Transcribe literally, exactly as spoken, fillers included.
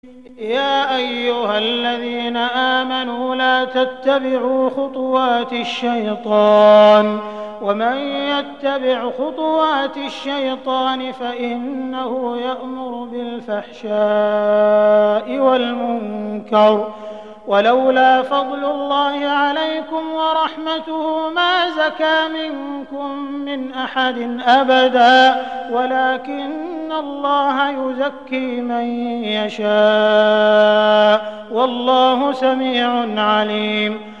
يا أيها الذين آمنوا لا تتبعوا خطوات الشيطان ومن يتبع خطوات الشيطان فإنه يأمر بالفحشاء والمنكر ولولا فضل الله عليكم ورحمته ما زكى منكم من أحد أبدا ولكن الله يزكي من يشاء والله سميع عليم.